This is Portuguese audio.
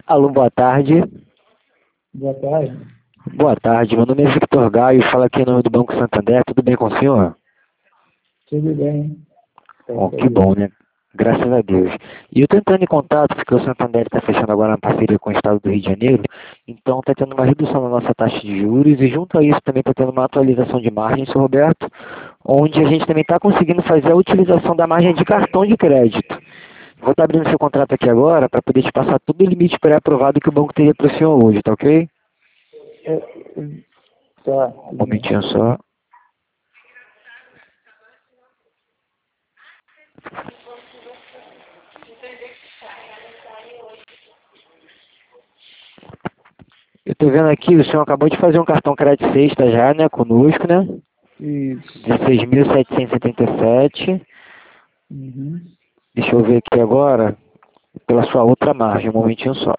Alô, boa tarde. Boa tarde. Boa tarde, meu nome é Victor Gaio, falo aqui em nome do Banco Santander, tudo bem com o senhor? Tudo bem. Bom, que bom, né? Graças a Deus. E eu tô entrando em contato, porque o Santander está fechando agora uma parceria com o Estado do Rio de Janeiro, então está tendo uma redução na nossa taxa de juros e junto a isso também está tendo uma atualização de margem, seu Roberto, onde a gente também está conseguindo fazer a utilização da margem de cartão de crédito. Vou estar abrindo seu contrato aqui agora para poder te passar todo o limite pré-aprovado que o banco teria para o senhor hoje, tá ok? É, tá, Um tudo bem. momentinho só. Eu tô vendo aqui, o senhor acabou de fazer um cartão crédito sexta já, né, conosco, né? Isso. 16.777. Uhum. Deixa eu ver aqui agora, pela sua outra margem, um momentinho só.